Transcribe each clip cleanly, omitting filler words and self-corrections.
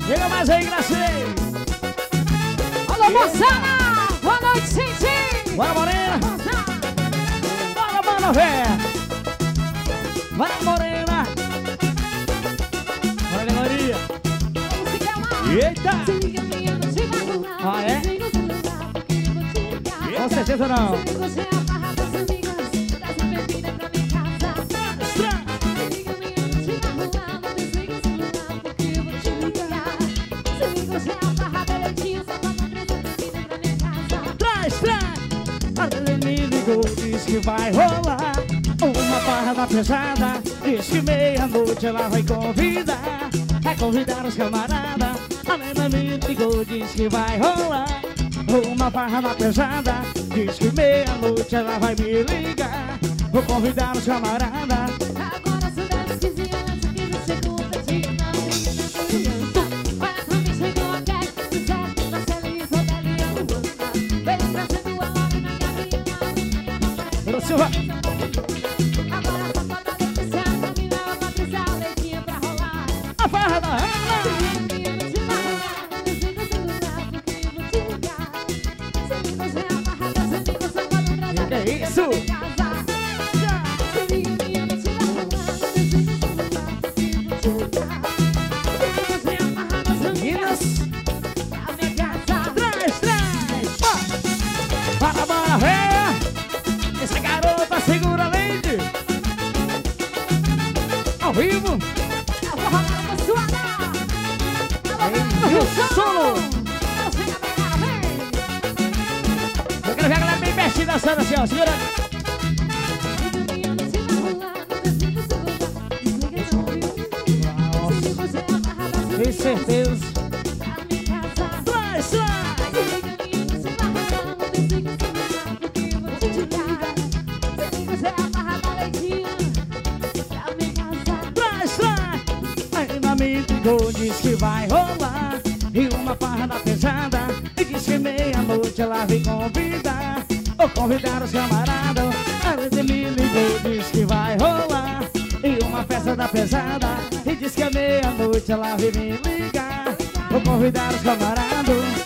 Chega mais aí, Gracinei. Alô, moçada! Boa noite, Cinti! Bora, Morena! Bora, mano, véia! Bora, Morena! Bora, Maria! Eita! Ah, é? Com certeza não! Diz que vai rolar uma parada pesada. Diz que meia-noite ela vai convidar. Vai convidar os camaradas. A menina me ligou, diz que vai rolar uma parada pesada. Diz que meia-noite ela vai me ligar. Vou convidar os camaradas. Agora são 10, 15 anos, 15 segundos de não. Vai pra mim, chegou a quer. Quiser, Marcelo, Isabela e Luana. Vem trazendo a hora na galinha. Silva. Agora só falta a Letícia, a Camila, a Patrícia, a Letinha pra rolar. A farra da Ana. Que é isso? Meninas. Traz, traz. Bora, bora, véia. Essa garota segura a lente. Ao vivo. O solo. Eu quero ver a galera bem pertinho dançando assim, ó. Segura. Com certeza. Traz, traz. Diz que vai rolar e uma parada pesada. E diz que meia-noite ela vem convidar. Ou convidar os camaradas. Ela me ligou, diz que vai rolar e uma festa da pesada. E diz que meia-noite ela vem me ligar. Vou convidar os camaradas.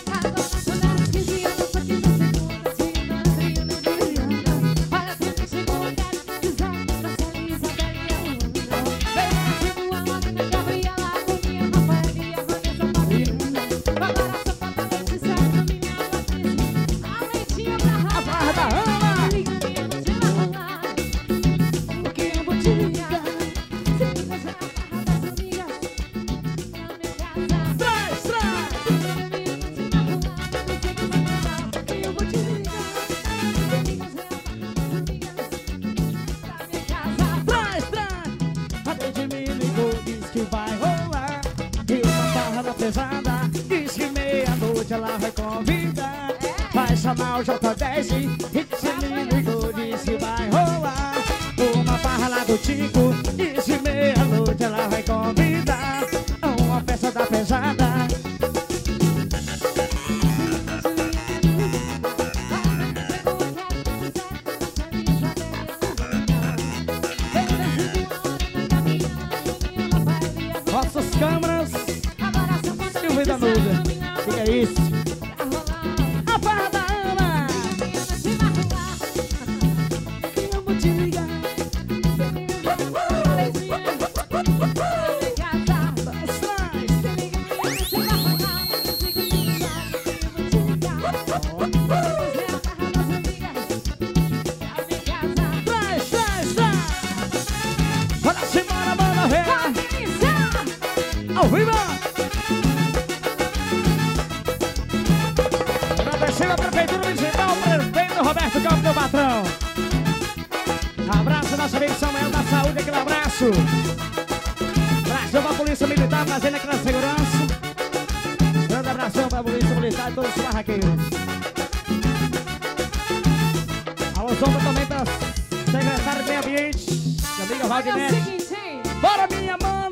Ela vai convidar. Vai chamar o J10 e se me ligou, diz que vai rolar uma farra lá do Tico. Diz que meia-noite ela vai convidar uma festa da pesada. Nossas câmeras Silvio da Nuda. O que é isso? A farra da Ana. Eu vou te ligar. Traz, traz, traz. Bora se embora, bora ver. Ao vivo. Chega a Prefeitura Municipal, prefeito Roberto Campos, meu patrão. Abraço, nossa amiga Samuel da Saúde, aquele abraço. Abração pra Polícia Militar, fazendo aquela segurança. Grande abração pra Polícia Militar e todos os barraqueiros. Alô, sombra também pra secretária do Meio Ambiente, minha amiga Valdinete. Bora, minha mãe!